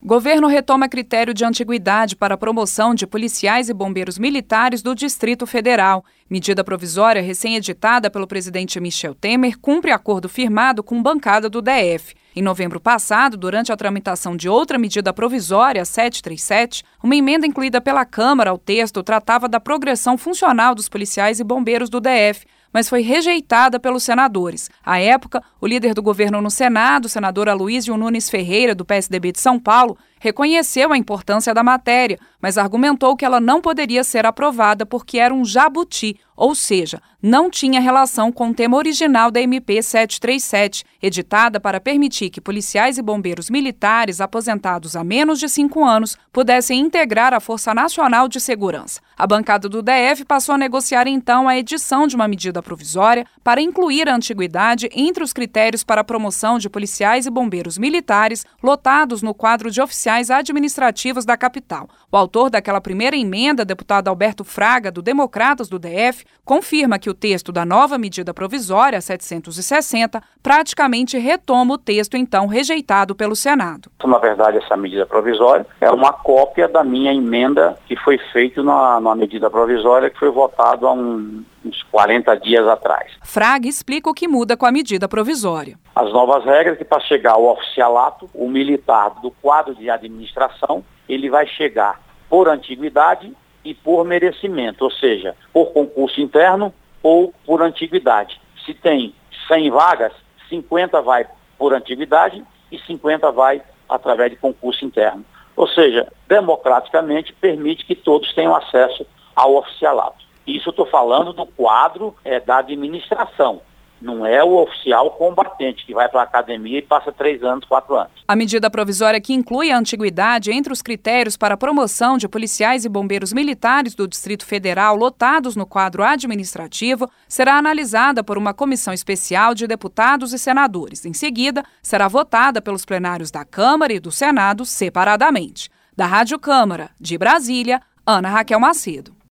Governo retoma critério de antiguidade para a promoção de policiais e bombeiros militares do Distrito Federal. Medida provisória recém-editada pelo presidente Michel Temer cumpre acordo firmado com bancada do DF. Em novembro passado, durante a tramitação de outra medida provisória, 737, uma emenda incluída pela Câmara ao texto tratava da progressão funcional dos policiais e bombeiros do DF, mas foi rejeitada pelos senadores. À época, o líder do governo no Senado, o senador Aloysio Nunes Ferreira, do PSDB de São Paulo, reconheceu a importância da matéria, mas argumentou que ela não poderia ser aprovada porque era um jabuti, ou seja, não tinha relação com o tema original da MP 737, editada para permitir que policiais e bombeiros militares aposentados há menos de 5 anos pudessem integrar a Força Nacional de Segurança. A bancada do DF passou a negociar então a edição de uma medida provisória para incluir a antiguidade entre os critérios para a promoção de policiais e bombeiros militares lotados no quadro de oficiais administrativos da capital. O autor daquela primeira emenda, deputado Alberto Fraga, do Democratas do DF, confirma que o texto da nova medida provisória 760 praticamente retoma o texto então rejeitado pelo Senado. Na verdade, essa medida provisória é uma cópia da minha emenda que foi feita na medida provisória que foi votada há uns 40 dias atrás. Fraga explica o que muda com a medida provisória. As novas regras que para chegar ao oficialato, o militar do quadro de administração, ele vai chegar por antiguidade e por merecimento, ou seja, por concurso interno ou por antiguidade. Se tem 100 vagas, 50 vai por antiguidade e 50 vai através de concurso interno. Ou seja, democraticamente permite que todos tenham acesso ao oficialato. Isso eu estou falando do quadro da administração. Não é o oficial combatente que vai para a academia e passa 3 anos, 4 anos. A medida provisória que inclui a antiguidade entre os critérios para a promoção de policiais e bombeiros militares do Distrito Federal lotados no quadro administrativo será analisada por uma comissão especial de deputados e senadores. Em seguida, será votada pelos plenários da Câmara e do Senado separadamente. Da Rádio Câmara, de Brasília, Ana Raquel Macedo.